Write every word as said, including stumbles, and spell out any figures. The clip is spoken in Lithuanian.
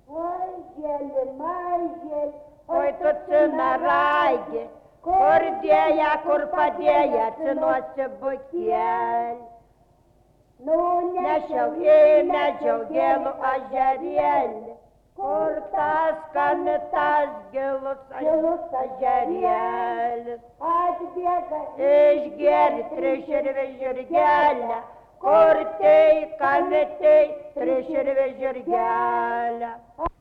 Mažėli, mažėli, oi tu cinaragi, kur dėja, kur padėja, cinuosi bukelį. Nešiau įmečiau gėlų ažerėlį, kur tas kamitas gilus ažerėlis. atbėga Išgeri triširvi žirgelę, kur tai kamitei triširvi žirgelę.